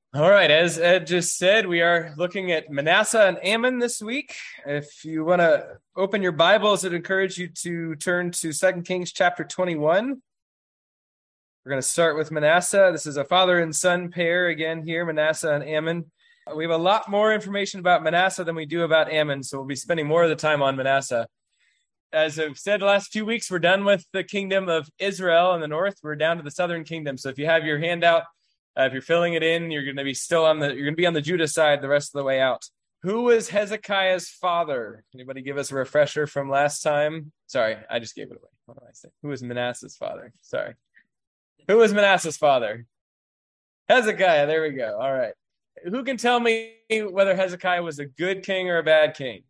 All right, as Ed just said, we are looking at Manasseh and Ammon this week. If you want to open your Bibles, I'd encourage you to turn to 2 Kings chapter 21. We're going to start with Manasseh. This is a father and son pair again here, Manasseh and Ammon. We have a lot more information about Manasseh than we do about Ammon, so we'll be spending more of the time on Manasseh. As I've said the last few weeks, we're done with the kingdom of Israel in the north. We're down to the southern kingdom. So if you have your handout, if you're filling it in, you're going to be on the Judah side the rest of the way out. Who was Hezekiah's father? Anybody give us a refresher from last time? Sorry, I just gave it away. What did I say? Who was Manasseh's father? Sorry. Who was Manasseh's father? Hezekiah. There we go. All right. Who can tell me whether Hezekiah was a good king or a bad king?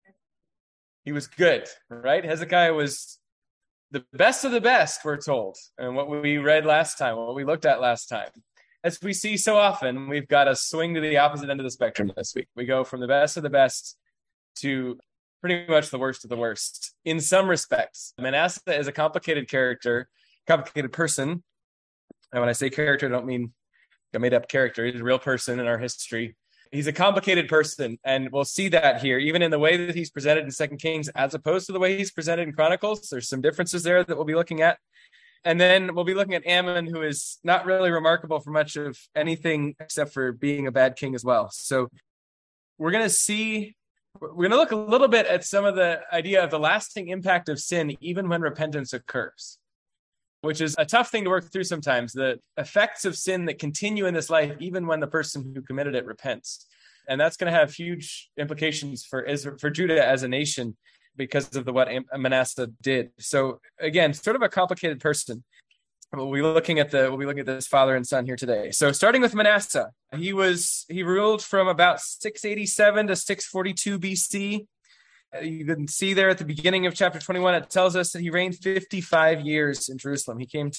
He was good, right? Hezekiah was the best of the best, we're told. And what we read last time, what we looked at last time. As we see so often, we've got to swing to the opposite end of the spectrum this week. We go from the best of the best to pretty much the worst of the worst in some respects. Manasseh is a complicated character, complicated person. And when I say character, I don't mean a made-up character. He's a real person in our history. He's a complicated person, and we'll see that here, even in the way that he's presented in 2 Kings, as opposed to the way he's presented in Chronicles. There's some differences there that we'll be looking at. And then we'll be looking at Ammon, who is not really remarkable for much of anything except for being a bad king as well. So we're going to look a little bit at some of the idea of the lasting impact of sin, even when repentance occurs, which is a tough thing to work through sometimes. The effects of sin that continue in this life, even when the person who committed it repents. And that's going to have huge implications for Judah as a nation, because of what Manasseh did. So again, sort of a complicated person. We'll be looking at this father and son here today. So starting with Manasseh, he ruled from about 687 to 642 BC. You can see there at the beginning of chapter 21, it tells us that he reigned 55 years in Jerusalem.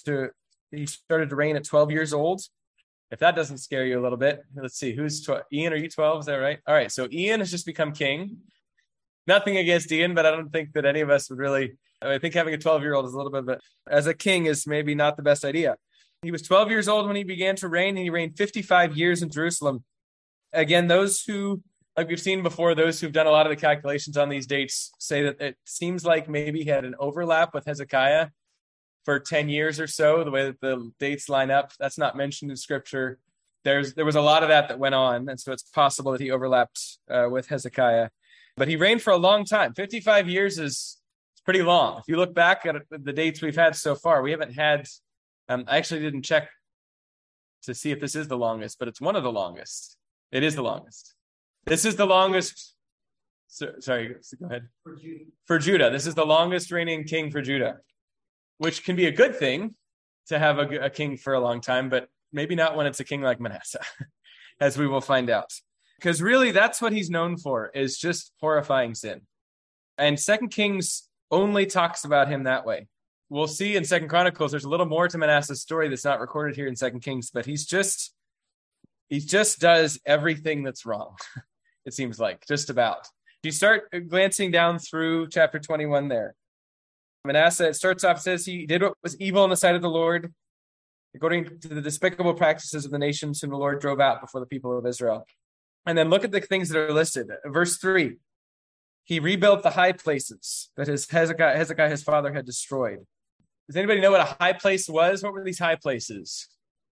He started to reign at 12 years old. If that doesn't scare you a little bit, let's see, who's 12? Ian, are you 12? Is that right? All right, so Ian has just become king. Nothing against Ian, but I don't think that any of us would really. I think having a 12-year-old is a little bit as a king is maybe not the best idea. He was 12 years old when he began to reign, and he reigned 55 years in Jerusalem. Again, those who, like we've seen before, those who've done a lot of the calculations on these dates say that it seems like maybe he had an overlap with Hezekiah for 10 years or so, the way that the dates line up. That's not mentioned in Scripture. There was a lot of that went on, and so it's possible that he overlapped with Hezekiah. But he reigned for a long time. 55 years is pretty long. If you look back at the dates we've had so far, we haven't had, I actually didn't check to see if this is the longest, but it's one of the longest. It is the longest. This is the longest. Sorry, go ahead. For Judah. This is the longest reigning king for Judah, which can be a good thing to have a king for a long time, but maybe not when it's a king like Manasseh, as we will find out. Because really, that's what he's known for, is just horrifying sin. And 2 Kings only talks about him that way. We'll see in 2 Chronicles, there's a little more to Manasseh's story that's not recorded here in 2 Kings, but he just does everything that's wrong, it seems like, just about. You start glancing down through chapter 21 there. Manasseh, it starts off, it says he did what was evil in the sight of the Lord, according to the despicable practices of the nations whom the Lord drove out before the people of Israel. And then look at the things that are listed. Verse 3, he rebuilt the high places that Hezekiah, his father, had destroyed. Does anybody know what a high place was? What were these high places?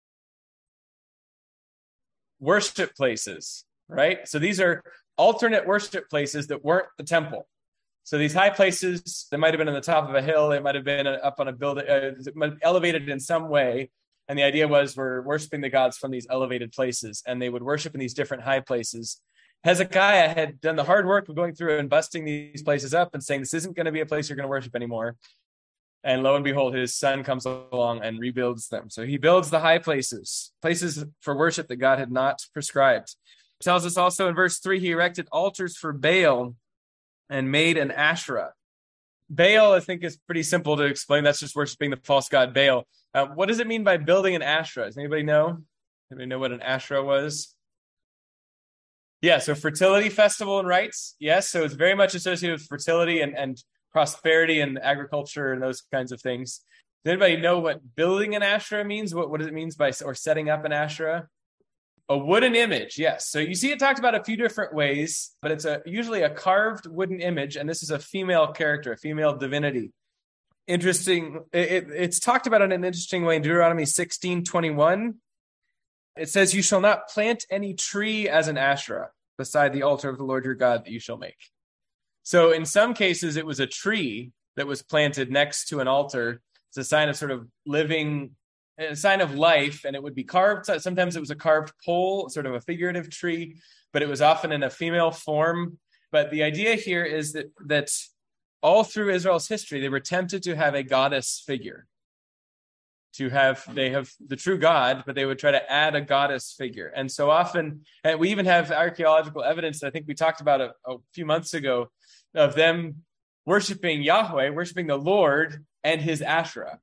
Worship places, right? So these are alternate worship places that weren't the temple. So these high places, they might have been on the top of a hill. They might have been up on a building, elevated in some way. And the idea was we're worshiping the gods from these elevated places, and they would worship in these different high places. Hezekiah had done the hard work of going through and busting these places up and saying, this isn't going to be a place you're going to worship anymore. And lo and behold, his son comes along and rebuilds them. So he builds the high places for worship that God had not prescribed. It tells us also in verse 3, he erected altars for Baal and made an Asherah. Baal, I think, is pretty simple to explain. That's just worshiping the false god Baal. What does it mean by building an Asherah? Does anybody know? Anybody know what an Asherah was? Yeah, so fertility festival and rites. Yes, so it's very much associated with fertility and prosperity and agriculture and those kinds of things. Does anybody know what building an Asherah means? What does it mean by, or setting up an Asherah? A wooden image, yes. So you see it talked about a few different ways, but it's usually a carved wooden image, and this is a female character, a female divinity. Interesting. It's talked about in an interesting way in Deuteronomy 16:21. It says, "You shall not plant any tree as an Asherah beside the altar of the Lord your God that you shall make." So in some cases, it was a tree that was planted next to an altar. It's a sign of sort of living, a sign of life, and it would be carved. Sometimes it was a carved pole, sort of a figurative tree, but it was often in a female form. But the idea here is that all through Israel's history, they were tempted to have a goddess figure. They have the true God, but they would try to add a goddess figure. And so often, and we even have archaeological evidence, I think we talked about a few months ago, of them worshiping Yahweh, worshiping the Lord and his Asherah,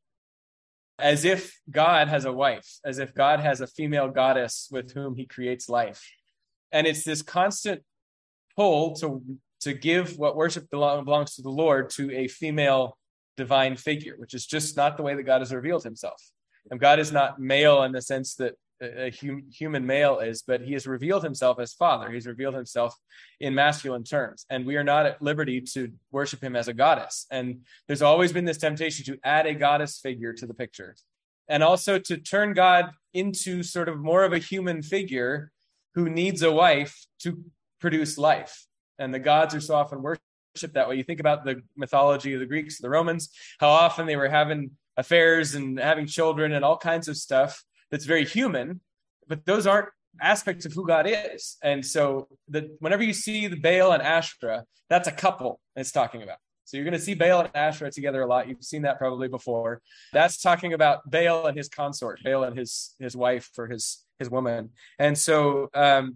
as if God has a wife, as if God has a female goddess with whom he creates life. And it's this constant pull to give what worship belongs to the Lord to a female divine figure, which is just not the way that God has revealed himself. And God is not male in the sense that a human male is, but he has revealed himself as Father. He's revealed himself in masculine terms, and we are not at liberty to worship him as a goddess. And there's always been this temptation to add a goddess figure to the picture, and also to turn God into sort of more of a human figure who needs a wife to produce life. And the gods are so often worshipped that way. You think about the mythology of the Greeks, the Romans, how often they were having affairs and having children and all kinds of stuff that's very human, but those aren't aspects of who God is. And so whenever you see the Baal and Asherah, that's a couple it's talking about. So you're going to see Baal and Asherah together a lot. You've seen that probably before. That's talking about Baal and his consort, Baal and his wife or his woman. And so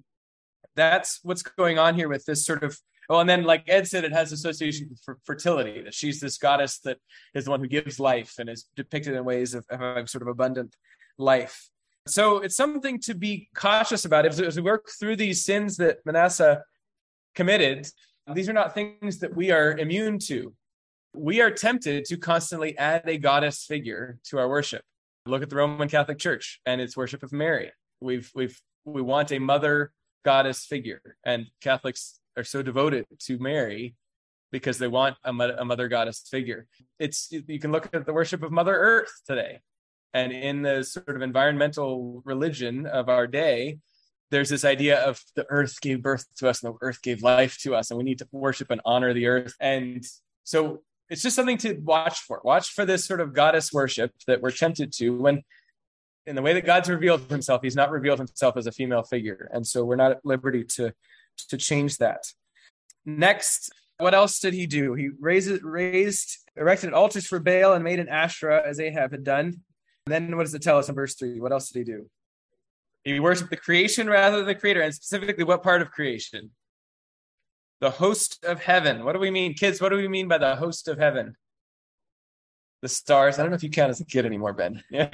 that's what's going on here with this sort of, well, and then like Ed said, it has association with fertility, that she's this goddess that is the one who gives life and is depicted in ways of having sort of abundant life. So it's something to be cautious about. As we work through these sins that Manasseh committed, these are not things that we are immune to. We are tempted to constantly add a goddess figure to our worship. Look at the Roman Catholic Church and its worship of Mary. We want a mother goddess figure, and Catholics are so devoted to Mary because they want a mother goddess figure. You can look at the worship of Mother Earth today, and in the sort of environmental religion of our day, there's this idea of the earth gave birth to us and the earth gave life to us, and we need to worship and honor the earth. And so it's just something to watch for. Watch for this sort of goddess worship that we're tempted to, when in the way that God's revealed himself, he's not revealed himself as a female figure. And so we're not at liberty to change that. Next, what else did he do? He erected altars for Baal and made an Asherah as Ahab had done. And then what does it tell us in verse 3? What else did he do? He worshiped the creation rather than the creator. And specifically, what part of creation? The host of heaven. What do we mean, kids? What do we mean by the host of heaven? The stars. I don't know if you count as a kid anymore, Ben. Yeah.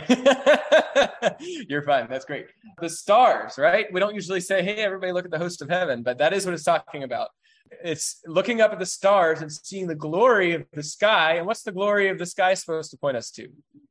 You're fine. That's great. The stars, right? We don't usually say, hey, everybody look at the host of heaven, but that is what it's talking about. It's looking up at the stars and seeing the glory of the sky. And what's the glory of the sky supposed to point us to?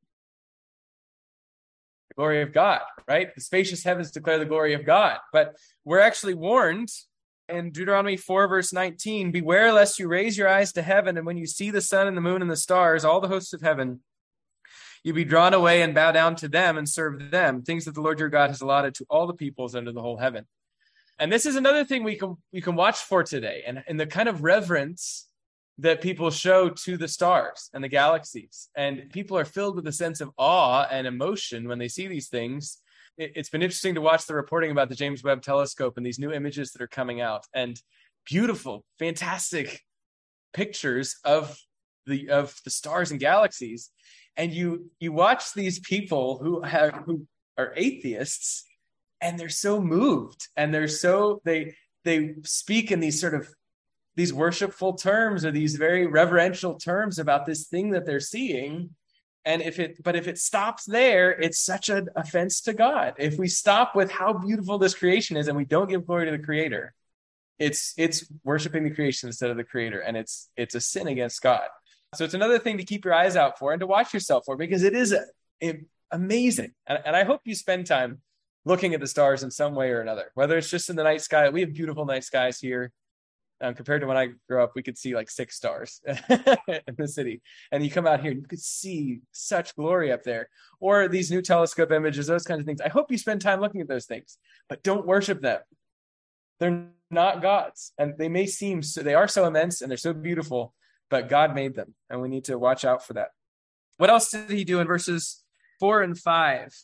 The glory of God, right? The spacious heavens declare the glory of God. But we're actually warned in Deuteronomy 4, verse 19, beware lest you raise your eyes to heaven, and when you see the sun and the moon and the stars, all the hosts of heaven, you be drawn away and bow down to them and serve them, things that the Lord your God has allotted to all the peoples under the whole heaven. And this is another thing we can watch for today, and the kind of reverence that people show to the stars and the galaxies. And people are filled with a sense of awe and emotion when they see these things. It's been interesting to watch the reporting about the James Webb Telescope and these new images that are coming out, and beautiful, fantastic pictures of the stars and galaxies. And you watch these people who are atheists, and they're so moved, and they speak in these sort of these worshipful terms or these very reverential terms about this thing that they're seeing. And if it stops there, it's such an offense to God. If we stop with how beautiful this creation is and we don't give glory to the creator, it's worshiping the creation instead of the creator. And it's a sin against God. So it's another thing to keep your eyes out for and to watch yourself for, because it is amazing. And I hope you spend time looking at the stars in some way or another, whether it's just in the night sky. We have beautiful night skies here. Compared to when I grew up, we could see like 6 stars in the city. And you come out here and you could see such glory up there. Or these new telescope images, those kinds of things. I hope you spend time looking at those things, but don't worship them. They're not gods. And they may seem, they are so immense and they're so beautiful, but God made them. And we need to watch out for that. What else did he do in verses 4 and 5?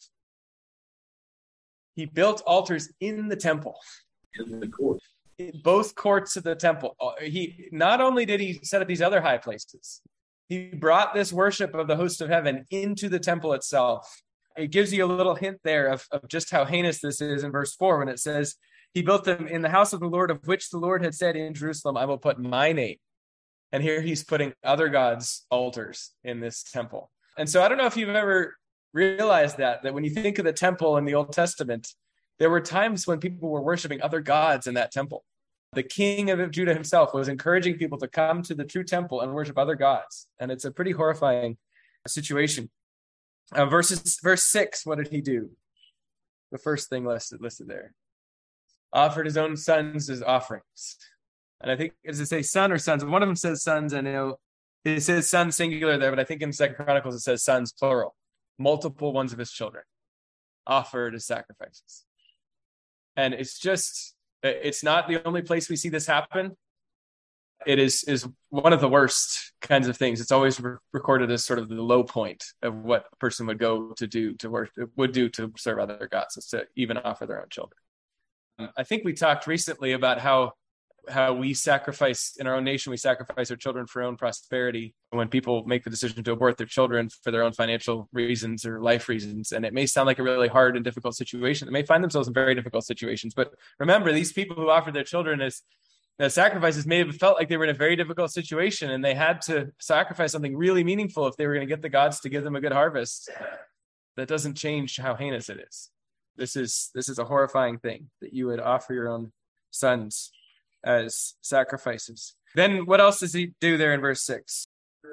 He built altars in the temple. In the court. Both courts of the temple. He not only did he set up these other high places, he brought this worship of the host of heaven into the temple itself. It gives you a little hint there of just how heinous this is in verse 4 when it says, he built them in the house of the Lord, of which the Lord had said in Jerusalem, I will put my name. And here he's putting other gods' altars in this temple. And so I don't know if you've ever realized that when you think of the temple in the Old Testament, there were times when people were worshiping other gods in that temple. The king of Judah himself was encouraging people to come to the true temple and worship other gods. And it's a pretty horrifying situation. Verse 6, what did he do? The first thing listed there. Offered his own sons as offerings. And I think, does it say son or sons? One of them says sons, and it says son singular there, but I think in 2 Chronicles it says sons plural. Multiple ones of his children offered as sacrifices. And it's not the only place we see this happen. It is one of the worst kinds of things. It's always recorded as sort of the low point of what a person would go to do to worship, would do to serve other gods, is to even offer their own children. I think we talked recently about how we sacrifice in our own nation, we sacrifice our children for our own prosperity when people make the decision to abort their children for their own financial reasons or life reasons. And it may sound like a really hard and difficult situation. They may find themselves in very difficult situations. But remember, these people who offered their children as sacrifices may have felt like they were in a very difficult situation, and they had to sacrifice something really meaningful if they were going to get the gods to give them a good harvest. That doesn't change how heinous it is. This is a horrifying thing, that you would offer your own sons as sacrifices. Then what else does he do there in verse 6?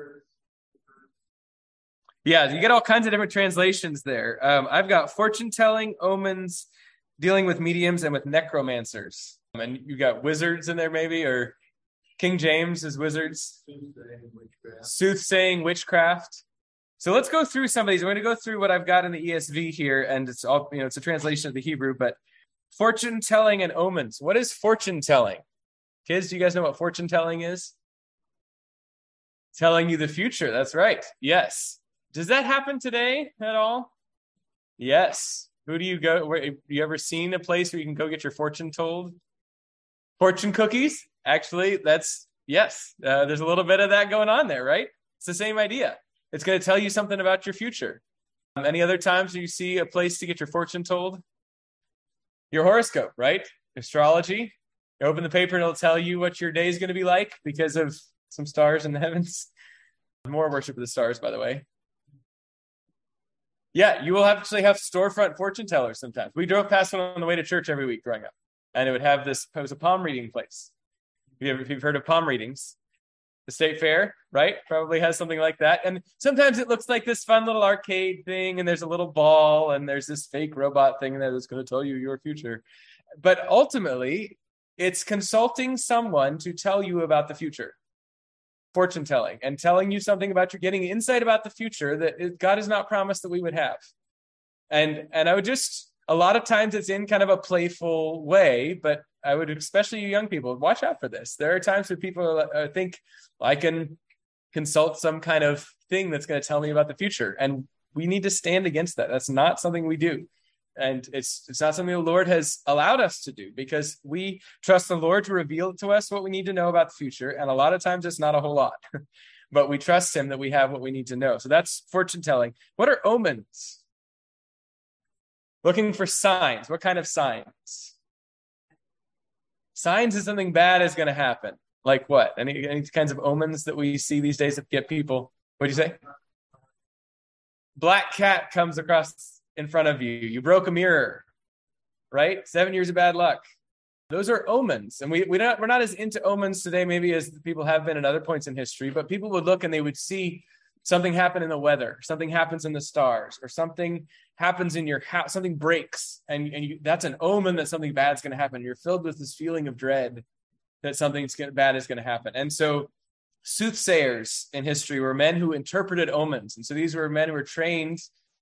Yeah, you get all kinds of different translations there. I've got fortune telling, omens, dealing with mediums, and with necromancers. And you got wizards in there maybe, or King James is wizards. Soothsaying, witchcraft. So let's go through some of these. We're going to go through what I've got in the ESV here, and it's all, it's a translation of the Hebrew, but fortune telling and omens. What is fortune telling? Kids, do you guys know what fortune telling is? Telling you the future. That's right. Yes. Does that happen today at all? Yes. Who do you go? You ever seen a place where you can go get your fortune told? Fortune cookies? Actually, yes. There's a little bit of that going on there, right? It's the same idea. It's going to tell you something about your future. Any other times you see a place to get your fortune told? Your horoscope, right? Astrology. You open the paper and it'll tell you what your day is going to be like because of some stars in the heavens. More worship of the stars, by the way. Yeah, you will actually have storefront fortune tellers sometimes. We drove past one on the way to church every week growing up. And it would have it was a palm reading place. If you've heard of palm readings. The State Fair, right? Probably has something like that. And sometimes it looks like this fun little arcade thing, and there's a little ball, and there's this fake robot thing there that's going to tell you your future. But ultimately, it's consulting someone to tell you about the future. Fortune telling, and telling you something about you're getting insight about the future that God has not promised that we would have. And I would just, a lot of times it's in kind of a playful way, but I would, especially you young people, watch out for this. There are times where people think, I can consult some kind of thing that's going to tell me about the future. And we need to stand against that. That's not something we do. And it's not something the Lord has allowed us to do, because we trust the Lord to reveal to us what we need to know about the future. And a lot of times it's not a whole lot, but we trust him that we have what we need to know. So that's fortune telling. What are omens? Looking for signs. What kind of signs? Signs is something bad is going to happen. Like what? Any kinds of omens that we see these days that get people? What do you say? Black cat comes across in front of you. You broke a mirror, right? 7 years of bad luck. Those are omens. And we're not as into omens today maybe as people have been at other points in history, but people would look and they would see something happened in the weather, something happens in the stars, or something happens in your house, something breaks, and that's an omen that something bad's going to happen. You're filled with this feeling of dread that something bad is going to happen. And so soothsayers in history were men who interpreted omens. And so these were men who were trained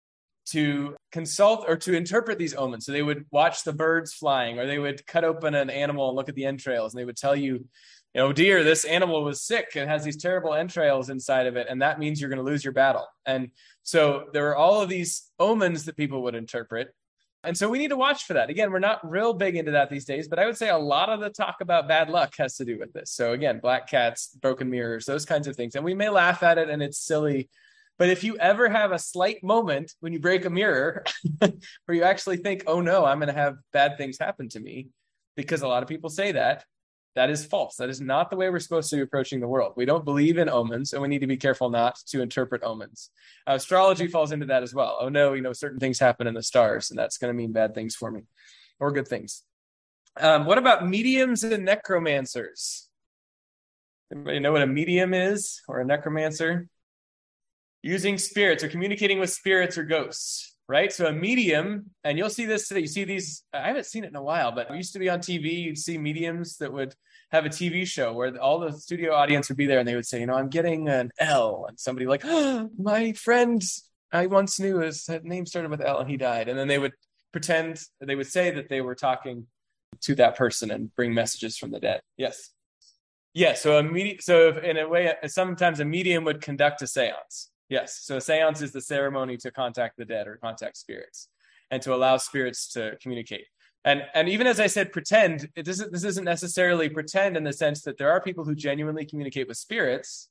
to consult or to interpret these omens. So they would watch the birds flying, or they would cut open an animal and look at the entrails, and they would tell you, dear, this animal was sick and has these terrible entrails inside of it, and that means you're going to lose your battle. And so there were all of these omens that people would interpret. And so we need to watch for that. Again, we're not real big into that these days, but I would say a lot of the talk about bad luck has to do with this. So again, black cats, broken mirrors, those kinds of things. And we may laugh at it and it's silly, but if you ever have a slight moment when you break a mirror where you actually think, oh no, I'm going to have bad things happen to me, because a lot of people say that, that is false. That is not the way we're supposed to be approaching the world. We don't believe in omens, and we need to be careful not to interpret omens. Astrology falls into that as well. Oh no, certain things happen in the stars, and that's going to mean bad things for me, or good things. What about mediums and necromancers? Anybody know what a medium is, or a necromancer? Using spirits or communicating with spirits or ghosts, right? So a medium, and you'll see this today. You see these, I haven't seen it in a while, but it used to be on TV. You'd see mediums that would have a TV show where all the studio audience would be there, and they would say, I'm getting an L. And somebody like, my friend I once knew, his name started with L and he died. And then they would they would say that they were talking to that person and bring messages from the dead. Yes. Yeah, so in a way, sometimes a medium would conduct a seance. Yes, so a seance is the ceremony to contact the dead or contact spirits, and to allow spirits to communicate. And even as I said, pretend, this isn't necessarily pretend in the sense that there are people who genuinely communicate with spirits,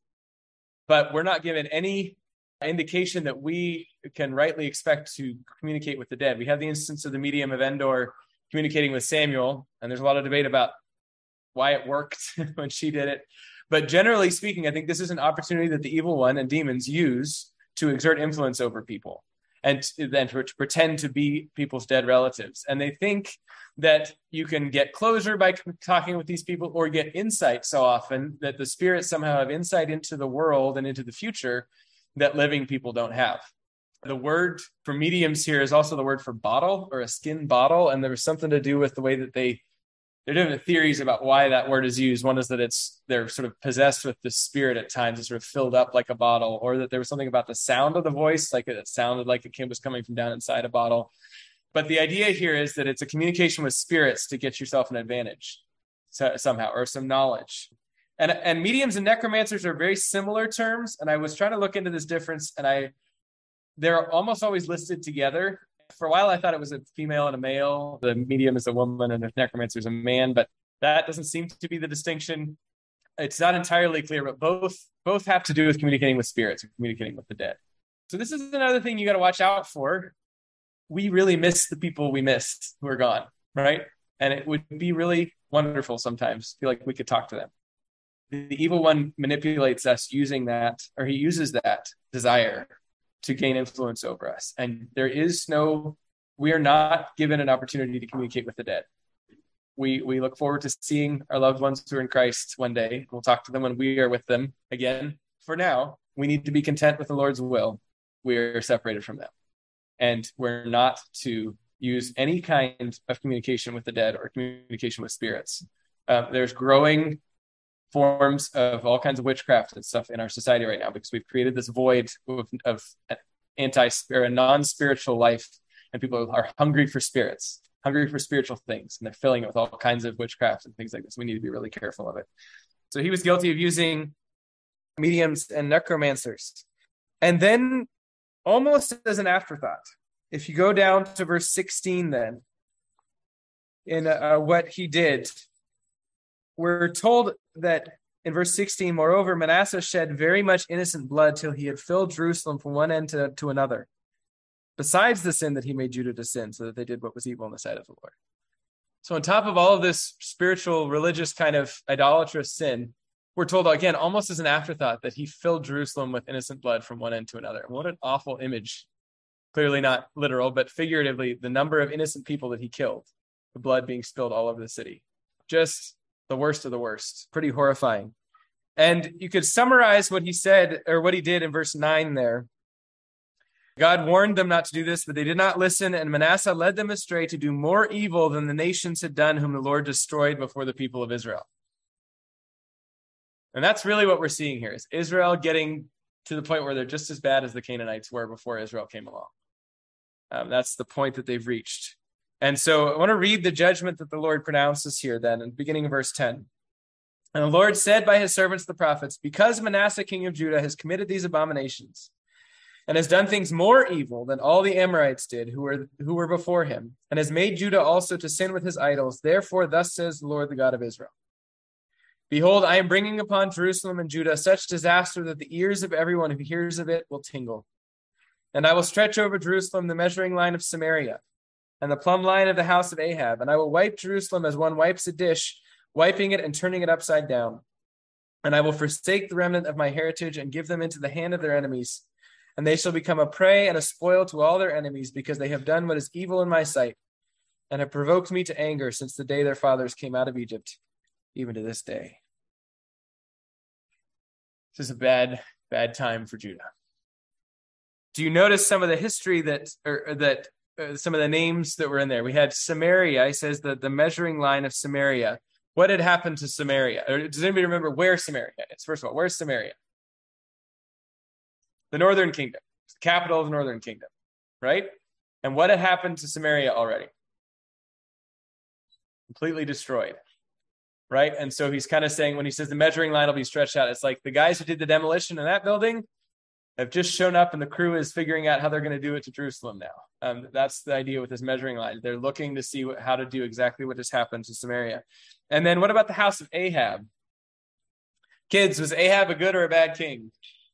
but we're not given any indication that we can rightly expect to communicate with the dead. We have the instance of the medium of Endor communicating with Samuel, and there's a lot of debate about why it worked when she did it. But generally speaking, I think this is an opportunity that the evil one and demons use to exert influence over people, and then to pretend to be people's dead relatives. And they think that you can get closure by talking with these people, or get insight so often that the spirits somehow have insight into the world and into the future that living people don't have. The word for mediums here is also the word for bottle, or a skin bottle. And there was something to do with the way that there are different theories about why that word is used. One is that they're sort of possessed with the spirit at times. It's sort of filled up like a bottle, or that there was something about the sound of the voice, like it sounded like it was coming from down inside a bottle. But the idea here is that it's a communication with spirits to get yourself an advantage somehow, or some knowledge. And mediums and necromancers are very similar terms. And I was trying to look into this difference, and they're almost always listed together. For a while, I thought it was a female and a male. The medium is a woman and the necromancer is a man, but that doesn't seem to be the distinction. It's not entirely clear, but both have to do with communicating with spirits and communicating with the dead. So this is another thing you got to watch out for. We really miss the people we missed who are gone, right? And it would be really wonderful sometimes. Feel like we could talk to them. The evil one manipulates us using that, or he uses that desire to gain influence over us. And we are not given an opportunity to communicate with the dead. We look forward to seeing our loved ones who are in Christ one day. We'll talk to them when we are with them again. For now, we need to be content with the Lord's will. We are separated from them. And we're not to use any kind of communication with the dead or communication with spirits. There's growing forms of all kinds of witchcraft and stuff in our society right now, because we've created this void of a non-spiritual life, and people are hungry for spirits, hungry for spiritual things, and they're filling it with all kinds of witchcraft and things like this. We need to be really careful of it. So he was guilty of using mediums and necromancers. And then, almost as an afterthought, if you go down to verse 16 then, in what he did, we're told that in verse 16, moreover, Manasseh shed very much innocent blood till he had filled Jerusalem from one end to another, besides the sin that he made Judah to sin, so that they did what was evil in the sight of the Lord. So on top of all of this spiritual, religious kind of idolatrous sin, we're told again, almost as an afterthought, that he filled Jerusalem with innocent blood from one end to another. What an awful image. Clearly not literal, but figuratively, the number of innocent people that he killed, the blood being spilled all over the city. Just the worst of the worst. Pretty horrifying. And you could summarize what he said, or what he did in verse 9 there. God warned them not to do this, but they did not listen, and Manasseh led them astray to do more evil than the nations had done, whom the Lord destroyed before the people of Israel. And that's really what we're seeing here, is Israel getting to the point where they're just as bad as the Canaanites were before Israel came along. That's the point that they've reached. And so I want to read the judgment that the Lord pronounces here then, in beginning of verse 10. And the Lord said by his servants the prophets, because Manasseh king of Judah has committed these abominations, and has done things more evil than all the Amorites did who were before him, and has made Judah also to sin with his idols. Therefore, thus says the Lord, the God of Israel. Behold, I am bringing upon Jerusalem and Judah such disaster that the ears of everyone who hears of it will tingle. And I will stretch over Jerusalem the measuring line of Samaria, and the plumb line of the house of Ahab. And I will wipe Jerusalem as one wipes a dish, wiping it and turning it upside down. And I will forsake the remnant of my heritage and give them into the hand of their enemies. And they shall become a prey and a spoil to all their enemies, because they have done what is evil in my sight, and have provoked me to anger since the day their fathers came out of Egypt, even to this day. This is a bad time for Judah. Do you notice some of the history some of the names that were in there? We had Samaria. He says that the measuring line of Samaria. What had happened to Samaria? Or does anybody remember where Samaria is? First of all, where's Samaria? The northern kingdom. It's the capital of the northern kingdom, right? And what had happened to Samaria already? Completely destroyed, right? And so he's kind of saying, when he says the measuring line will be stretched out, it's like the guys who did the demolition in that building have just shown up, and the crew is figuring out how they're going to do it to Jerusalem now. That's the idea with this measuring line. They're looking to see how to do exactly what has happened to Samaria. And then what about the house of Ahab? Kids, was Ahab a good or a bad king?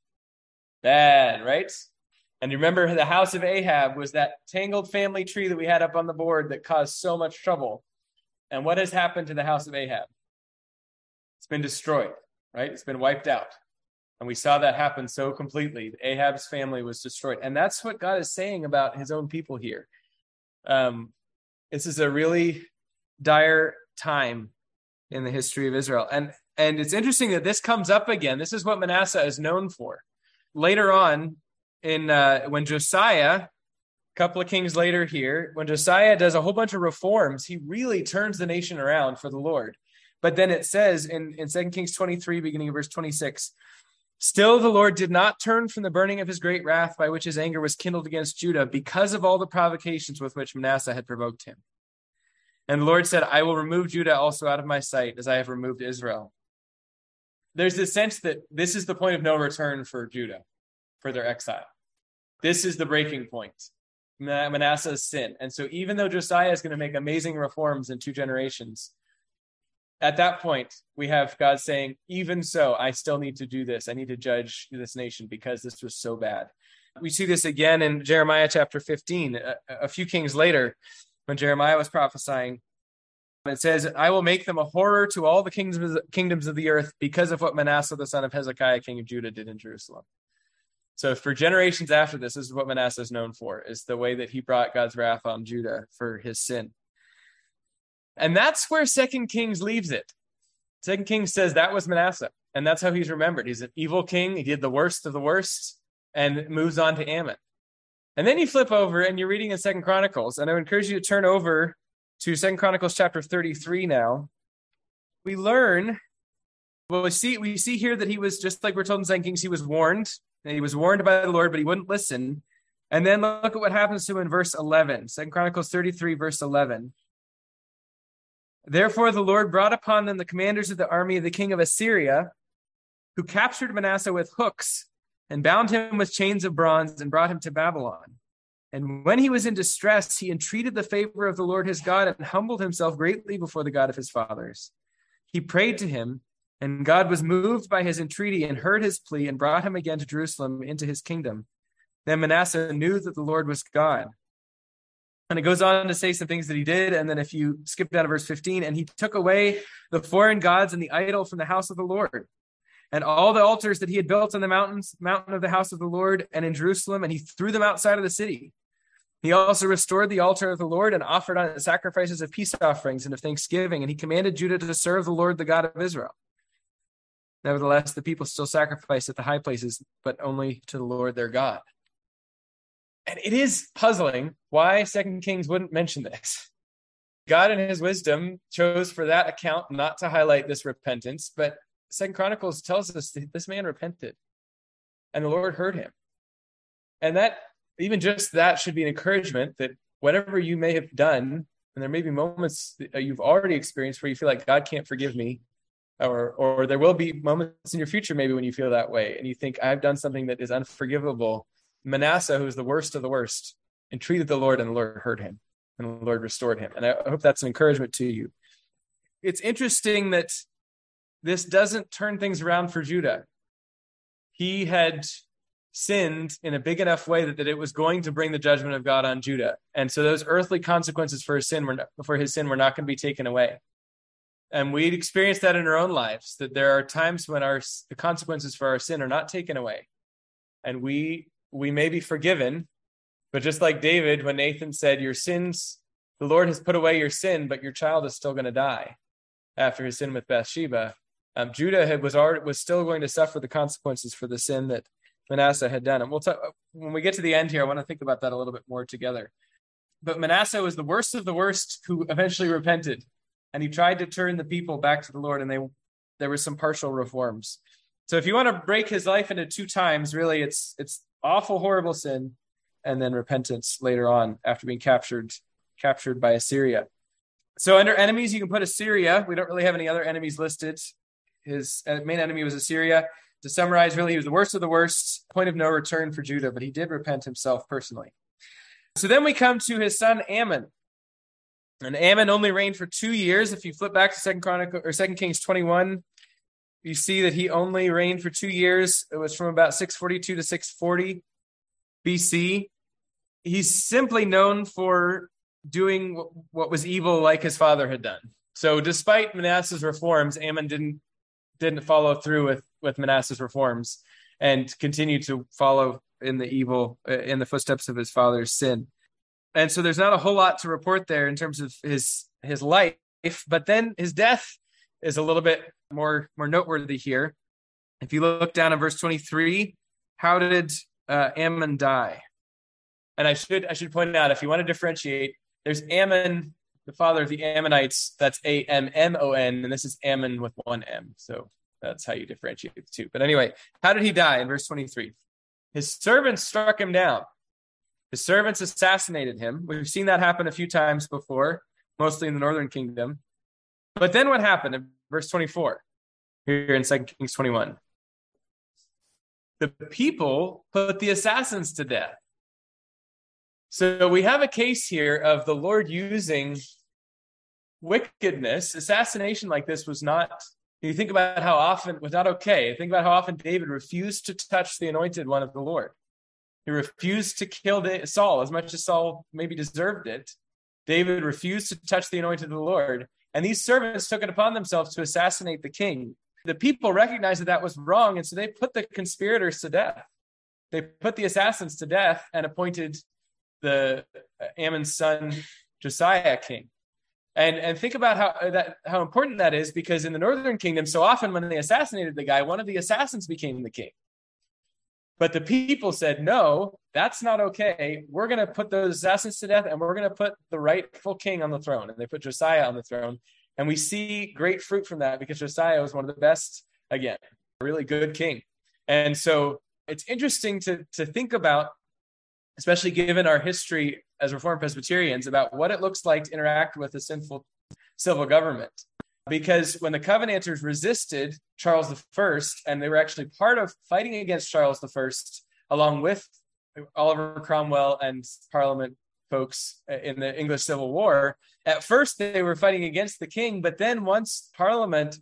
Bad, right? And you remember the house of Ahab was that tangled family tree that we had up on the board that caused so much trouble. And what has happened to the house of Ahab? It's been destroyed, right? It's been wiped out. And we saw that happen so completely. Ahab's family was destroyed. And that's what God is saying about his own people here. This is a really dire time in the history of Israel. And it's interesting that this comes up again. This is what Manasseh is known for. Later on, when Josiah, a couple of kings later here, when Josiah does a whole bunch of reforms, he really turns the nation around for the Lord. But then it says in 2 Kings 23, beginning of verse 26, still the Lord did not turn from the burning of his great wrath by which his anger was kindled against Judah, because of all the provocations with which Manasseh had provoked him. And the Lord said, I will remove Judah also out of my sight, as I have removed Israel. There's this sense that this is the point of no return for Judah, for their exile. This is the breaking point, Manasseh's sin. And so even though Josiah is going to make amazing reforms in 2 generations, at that point, we have God saying, even so, I still need to do this. I need to judge this nation because this was so bad. We see this again in Jeremiah chapter 15, a few kings later, when Jeremiah was prophesying. It says, I will make them a horror to all the kingdoms of the earth because of what Manasseh, the son of Hezekiah, king of Judah, did in Jerusalem. So for generations after this is what Manasseh is known for, is the way that he brought God's wrath on Judah for his sin. And that's where 2 Kings leaves it. 2 Kings says that was Manasseh, and that's how he's remembered. He's an evil king. He did the worst of the worst, and moves on to Ammon. And then you flip over and you're reading in 2 Chronicles, and I would encourage you to turn over to 2 Chronicles chapter 33 now. We learn, we see here that he was, just like we're told in 2 Kings, he was warned, and he was warned by the Lord, but he wouldn't listen. And then look at what happens to him in verse 11, 2 Chronicles 33, verse 11. Therefore the Lord brought upon them the commanders of the army of the king of Assyria, who captured Manasseh with hooks and bound him with chains of bronze and brought him to Babylon. And when he was in distress, he entreated the favor of the Lord his God and humbled himself greatly before the God of his fathers. He prayed to him, and God was moved by his entreaty and heard his plea and brought him again to Jerusalem into his kingdom. Then Manasseh knew that the Lord was God. And it goes on to say some things that he did. And then if you skip down to verse 15, and he took away the foreign gods and the idol from the house of the Lord, and all the altars that he had built on the mountain of the house of the Lord and in Jerusalem, and he threw them outside of the city. He also restored the altar of the Lord and offered on it sacrifices of peace offerings and of thanksgiving. And he commanded Judah to serve the Lord, the God of Israel. Nevertheless, the people still sacrificed at the high places, but only to the Lord their God. And it is puzzling why 2 Kings wouldn't mention this. God in his wisdom chose for that account not to highlight this repentance, but 2 Chronicles tells us that this man repented and the Lord heard him. And that, even just that, should be an encouragement that whatever you may have done, and there may be moments that you've already experienced where you feel like God can't forgive me, or there will be moments in your future maybe when you feel that way and you think, I've done something that is unforgivable. Manasseh, who was the worst of the worst, entreated the Lord, and the Lord heard him, and the Lord restored him. And I hope that's an encouragement to you. It's interesting that this doesn't turn things around for Judah. He had sinned in a big enough way that it was going to bring the judgment of God on Judah. And so those earthly consequences for his sin were not going to be taken away. And we'd experienced that in our own lives, that there are times when the consequences for our sin are not taken away. And we may be forgiven, but just like David, when Nathan said, your sins, the Lord has put away your sin, but your child is still going to die after his sin with Bathsheba. Judah was still going to suffer the consequences for the sin that Manasseh had done. And we'll talk, when we get to the end here, I want to think about that a little bit more together. But Manasseh was the worst of the worst who eventually repented. And he tried to turn the people back to the Lord, and there were some partial reforms. So if you want to break his life into two times, really it's awful, horrible sin, and then repentance later on after being captured by Assyria. So under enemies, you can put Assyria. We don't really have any other enemies listed. His main enemy was Assyria. To summarize, really, he was the worst of the worst, point of no return for Judah, but he did repent himself personally. So then we come to his son Amon. And Amon only reigned for 2 years. If you flip back to 2 Kings 21, you see that he only reigned for 2 years. It was from about 642 to 640 BC. He's simply known for doing what was evil like his father had done. So despite Manasseh's reforms, Amon didn't follow through with Manasseh's reforms and continued to follow in the footsteps of his father's sin. And so there's not a whole lot to report there in terms of his life, but then his death is a little bit more noteworthy here. If you look down at verse 23, how did Ammon die? And I should point out, if you want to differentiate, there's Ammon, the father of the Ammonites, that's Ammon, and this is Ammon with one M. So that's how you differentiate the two. But anyway, how did he die in verse 23? His servants struck him down. His servants assassinated him. We've seen that happen a few times before, mostly in the northern kingdom. But then what happened in verse 24 here in 2 Kings 21? The people put the assassins to death. So we have a case here of the Lord using wickedness. Assassination like this was not, you think about how often, was not okay. Think about how often David refused to touch the anointed one of the Lord. He refused to kill Saul as much as Saul maybe deserved it. David refused to touch the anointed of the Lord. And these servants took it upon themselves to assassinate the king. The people recognized that was wrong, and so they put the conspirators to death. They put the assassins to death and appointed the Ammon's son Josiah king. And think about how important that is, because in the northern kingdom, so often when they assassinated the guy, one of the assassins became the king. But the people said, no, that's not okay. We're going to put those assassins to death, and we're going to put the rightful king on the throne. And they put Josiah on the throne. And we see great fruit from that, because Josiah was one of the best, again, a really good king. And so it's interesting to think about, especially given our history as Reformed Presbyterians, about what it looks like to interact with a sinful civil government. Because when the Covenanters resisted Charles I, and they were actually part of fighting against Charles I, along with Oliver Cromwell and Parliament folks in the English Civil War, at first they were fighting against the king, but then once Parliament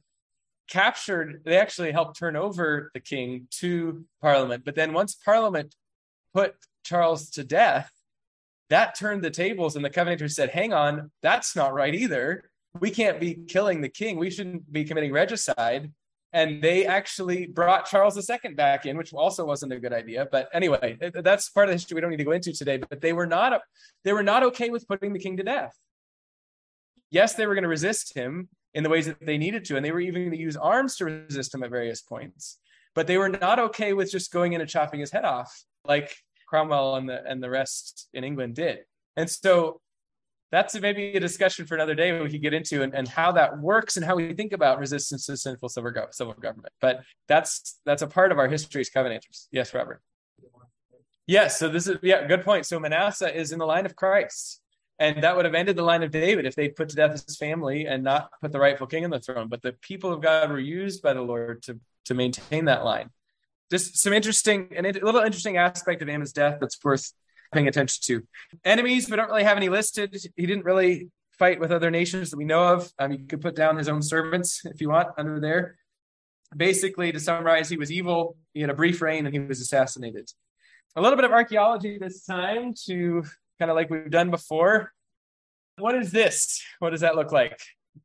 they actually helped turn over the king to Parliament. But then once Parliament put Charles to death, that turned the tables, and the Covenanters said, hang on, that's not right either. We can't be killing the king. We shouldn't be committing regicide. And they actually brought Charles II back in, which also wasn't a good idea. But anyway, that's part of the history we don't need to go into today. But they were not okay with putting the king to death. Yes, they were going to resist him in the ways that they needed to. And they were even going to use arms to resist him at various points. But they were not okay with just going in and chopping his head off like Cromwell and the rest in England did. And so that's maybe a discussion for another day we could get into and how that works and how we think about resistance to sinful civil government. But that's a part of our history as Covenanters. Yes, Robert. Yes, so this is, good point. So Manasseh is in the line of Christ. And that would have ended the line of David if they'd put to death his family and not put the rightful king on the throne. But the people of God were used by the Lord to maintain that line. Just some interesting aspect of Ammon's death that's worth paying attention to. Enemies, we don't really have any listed. He didn't really fight with other nations that we know of. You could put down his own servants if you want under there. Basically, to summarize, he was evil. He had a brief reign and he was assassinated. A little bit of archaeology this time to kind of like we've done before. What is this? What does that look like?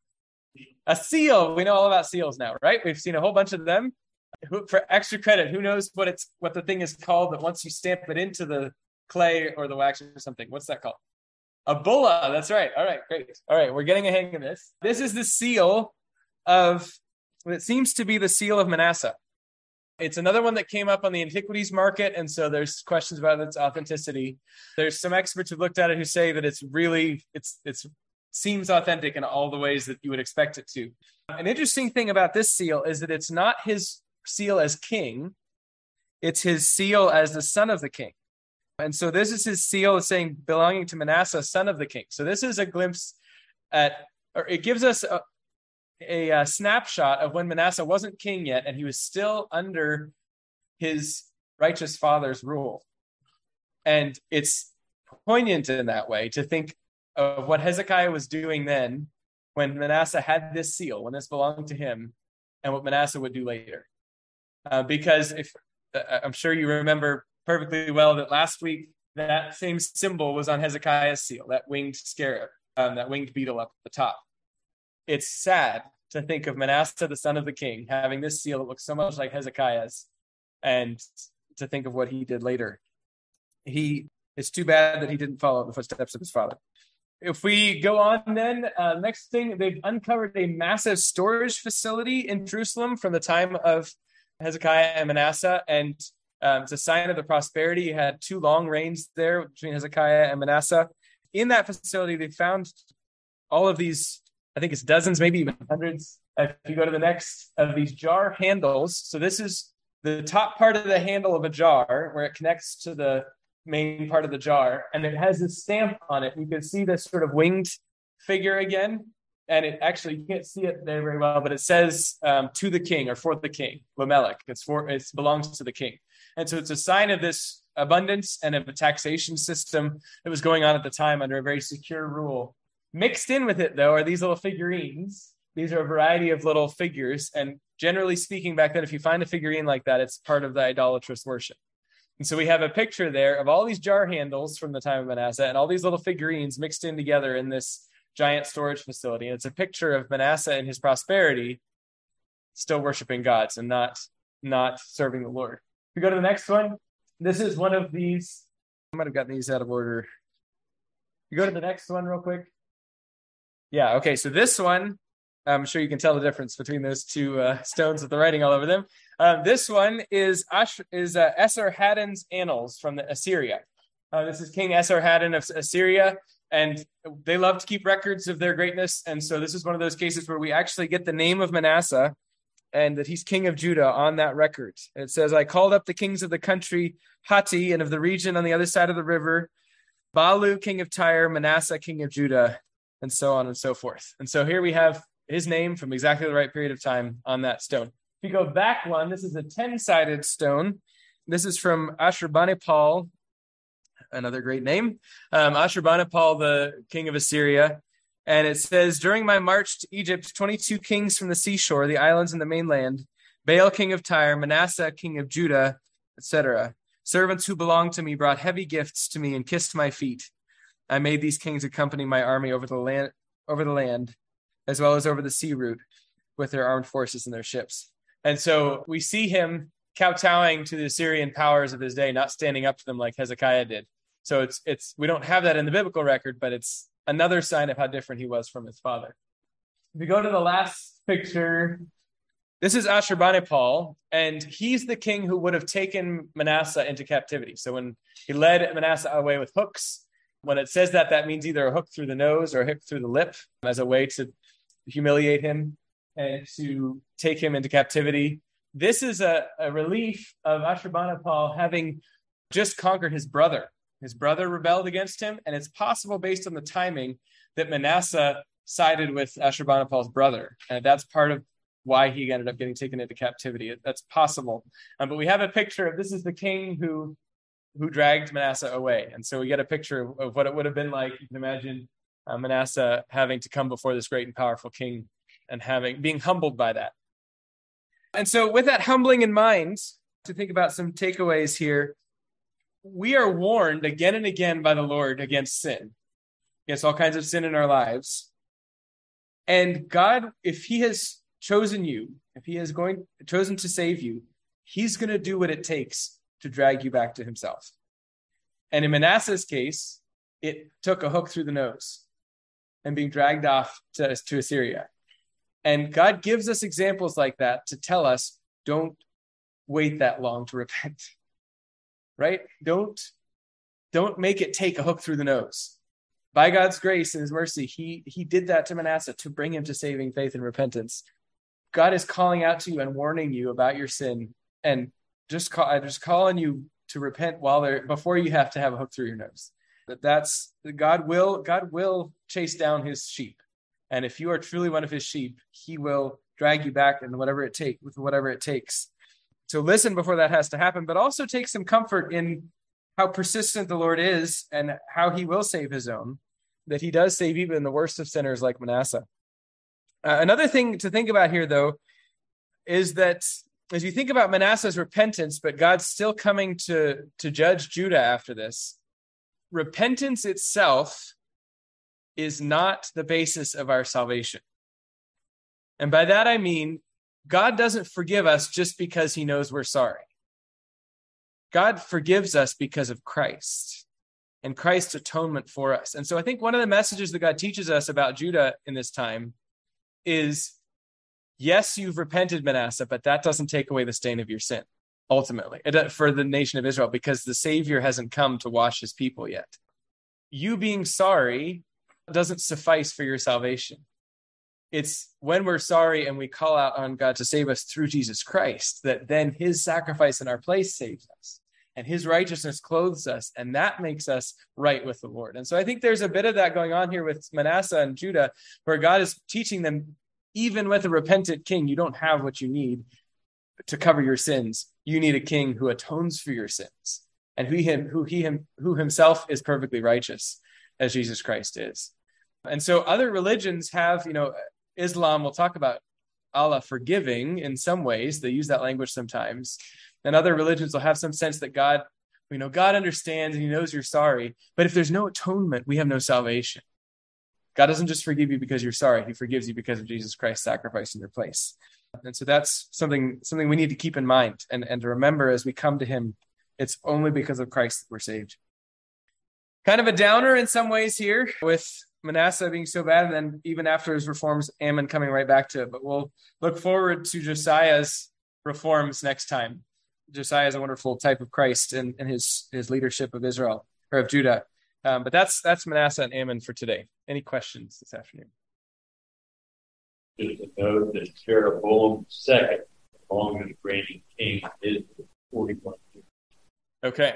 A seal. We know all about seals now, right? We've seen a whole bunch of them. For extra credit, who knows what the thing is called that once you stamp it into the clay or the wax or something? What's that called? A bulla. That's right. All right, great. All right, we're getting a hang of this. This is the seal of what seems to be the seal of Manasseh. It's another one that came up on the antiquities market, and so there's questions about its authenticity. There's some experts who've looked at it who say that it's seems authentic in all the ways that you would expect it to. An interesting thing about this seal is that it's not his seal as king, it's his seal as the son of the king. And so this is his seal saying belonging to Manasseh, son of the king. So this is a glimpse it gives us a snapshot of when Manasseh wasn't king yet, and he was still under his righteous father's rule. And it's poignant in that way to think of what Hezekiah was doing then when Manasseh had this seal, when this belonged to him, and what Manasseh would do later. Because I'm sure you remember perfectly well that last week that same symbol was on Hezekiah's seal, that winged scarab, that winged beetle up at the top. It's sad to think of Manasseh, the son of the king, having this seal that looks so much like Hezekiah's, and to think of what he did later. It's too bad that he didn't follow the footsteps of his father. If we go on then, next thing, they've uncovered a massive storage facility in Jerusalem from the time of Hezekiah and Manasseh, and it's a sign of the prosperity. He had 2 long reigns there between Hezekiah and Manasseh. In that facility, they found all of these, I think it's dozens, maybe even hundreds. If you go to the next of these jar handles, so this is the top part of the handle of a jar where it connects to the main part of the jar, and it has this stamp on it. You can see this sort of winged figure again, and it actually, you can't see it there very well, but it says to the king or for the king, Lamelech. It belongs to the king. And so it's a sign of this abundance and of a taxation system that was going on at the time under a very secure rule. Mixed in with it, though, are these little figurines. These are a variety of little figures. And generally speaking, back then, if you find a figurine like that, it's part of the idolatrous worship. And so we have a picture there of all these jar handles from the time of Manasseh and all these little figurines mixed in together in this giant storage facility. And it's a picture of Manasseh and his prosperity still worshiping gods and not serving the Lord. We go to the next one. This is one of these. I might have gotten these out of order. You go to the next one real quick. Yeah, okay. So this one, I'm sure you can tell the difference between those 2 stones with the writing all over them. This one is Esarhaddon's Annals from the Assyria. This is King Esarhaddon of Assyria, and they love to keep records of their greatness. And so this is one of those cases where we actually get the name of Manasseh and that he's king of Judah on that record. It says, I called up the kings of the country, Hatti, and of the region on the other side of the river, Balu, king of Tyre, Manasseh, king of Judah, and so on and so forth. And so here we have his name from exactly the right period of time on that stone. If you go back one, this is a 10-sided stone. This is from Ashurbanipal, another great name. Ashurbanipal, the king of Assyria. And it says, during my march to Egypt, 22 kings from the seashore, the islands and the mainland, Baal, king of Tyre, Manasseh, king of Judah, etc. Servants who belonged to me brought heavy gifts to me and kissed my feet. I made these kings accompany my army over the land, as well as over the sea route with their armed forces and their ships. And so we see him kowtowing to the Assyrian powers of his day, not standing up to them like Hezekiah did. So it's we don't have that in the biblical record, but it's another sign of how different he was from his father. If we go to the last picture, this is Ashurbanipal, and he's the king who would have taken Manasseh into captivity. So when he led Manasseh away with hooks, when it says that, that means either a hook through the nose or a hook through the lip as a way to humiliate him and to take him into captivity. This is a relief of Ashurbanipal having just conquered his brother. His brother rebelled against him, and it's possible, based on the timing, that Manasseh sided with Ashurbanipal's brother. And that's part of why he ended up getting taken into captivity. That's possible. But we have a picture of, this is the king who dragged Manasseh away. And so we get a picture of what it would have been like. You can imagine Manasseh having to come before this great and powerful king and being humbled by that. And so with that humbling in mind, to think about some takeaways here, we are warned again and again by the Lord against sin, against all kinds of sin in our lives. And God, if he has chosen you, if he has chosen to save you, he's going to do what it takes to drag you back to himself. And in Manasseh's case, it took a hook through the nose and being dragged off to Assyria. And God gives us examples like that to tell us, don't wait that long to repent, right? Don't make it take a hook through the nose. By God's grace and his mercy, he did that to Manasseh to bring him to saving faith and repentance. God is calling out to you and warning you about your sin, and just calling you to repent before you have to have a hook through your nose. God will chase down his sheep. And if you are truly one of his sheep, he will drag you back with whatever it takes. So listen before that has to happen, but also take some comfort in how persistent the Lord is and how he will save his own, that he does save even the worst of sinners like Manasseh. Another thing to think about here, though, is that as you think about Manasseh's repentance, but God's still coming to judge Judah after this, repentance itself is not the basis of our salvation. And by that I mean, God doesn't forgive us just because he knows we're sorry. God forgives us because of Christ and Christ's atonement for us. And so I think one of the messages that God teaches us about Judah in this time is, yes, you've repented, Manasseh, but that doesn't take away the stain of your sin, ultimately, for the nation of Israel, because the Savior hasn't come to wash his people yet. You being sorry doesn't suffice for your salvation. It's when we're sorry and we call out on God to save us through Jesus Christ that then his sacrifice in our place saves us, and his righteousness clothes us, and that makes us right with the Lord. And so I think there's a bit of that going on here with Manasseh and Judah, where God is teaching them, even with a repentant king, you don't have what you need to cover your sins. You need a king who atones for your sins, and who himself is perfectly righteous, as Jesus Christ is. And so other religions have, Islam will talk about Allah forgiving in some ways. They use that language sometimes. And other religions will have some sense that God understands and he knows you're sorry. But if there's no atonement, we have no salvation. God doesn't just forgive you because you're sorry. He forgives you because of Jesus Christ's sacrifice in your place. And so that's something we need to keep in mind and to remember as we come to him. It's only because of Christ that we're saved. Kind of a downer in some ways here with Manasseh being so bad, and then even after his reforms, Ammon coming right back to it. But we'll look forward to Josiah's reforms next time. Josiah is a wonderful type of Christ in his leadership of Israel, or of Judah. But that's Manasseh and Ammon for today. Any questions this afternoon? Just to note that Jeroboam II, the longest reigning king, is 41 years. Okay.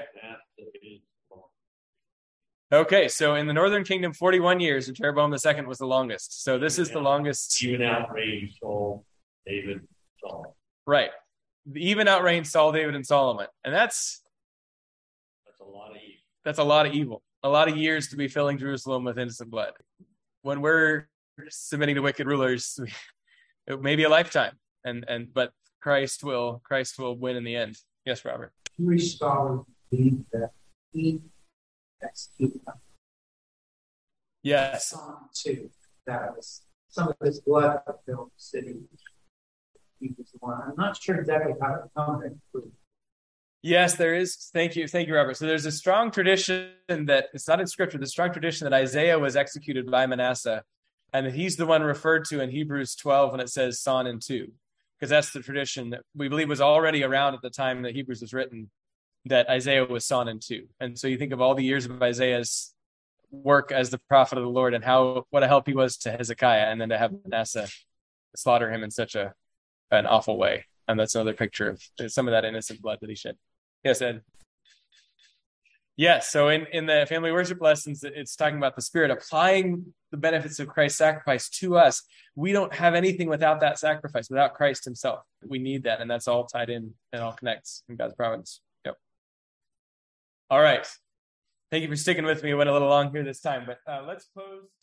Okay, so in the northern kingdom, 41 years, and Jeroboam II was the longest. So this is the longest. Even outreigned Saul, David, Solomon. Right. Even outreigned Saul, David, and Solomon. And that's a lot of evil. That's a lot of evil. A lot of years to be filling Jerusalem with innocent blood. When we're submitting to wicked rulers, it may be a lifetime. But Christ will win in the end. Yes, Robert. Jewish scholars believe that he executed them. Yes. Psalm 2, that was some of this blood filled the city. He was the one. I'm not sure exactly how it comes into. Yes, there is. Thank you, Robert. So there's a strong tradition that it's not in scripture. The strong tradition that Isaiah was executed by Manasseh, And he's the one referred to in Hebrews 12 when it says son in two, because that's the tradition that we believe was already around at the time that Hebrews was written, that Isaiah was son in two. And so you think of all the years of Isaiah's work as the prophet of the Lord and what a help he was to Hezekiah, and then to have Manasseh slaughter him in such an awful way. And that's another picture of some of that innocent blood that he shed. Yes, Ed? Yes, so in the family worship lessons, it's talking about the Spirit applying the benefits of Christ's sacrifice to us. We don't have anything without that sacrifice, without Christ himself. We need that, and that's all tied in and all connects in God's providence. Yep. All right. Thank you for sticking with me. It went a little long here this time, but let's pose.